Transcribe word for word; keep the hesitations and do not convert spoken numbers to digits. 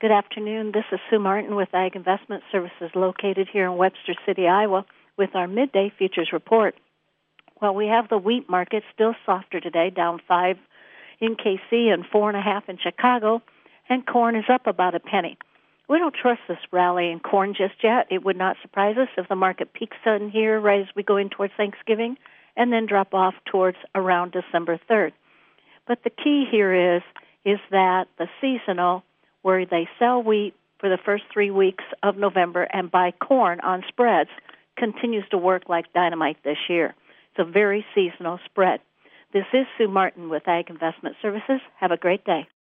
Good afternoon. This is Sue Martin with Ag Investment Services located here in Webster City, Iowa, with our midday futures report. Well, we have the wheat market still softer today, down five in K C and four and a half in Chicago, and corn is up about a penny. We don't trust this rally in corn just yet. It would not surprise us if the market peaks in here right as we go in towards Thanksgiving and then drop off towards around December third. But the key here is, is that the seasonal, where they sell wheat for the first three weeks of November and buy corn on spreads, continues to work like dynamite this year. It's a very seasonal spread. This is Sue Martin with Ag Investment Services. Have a great day.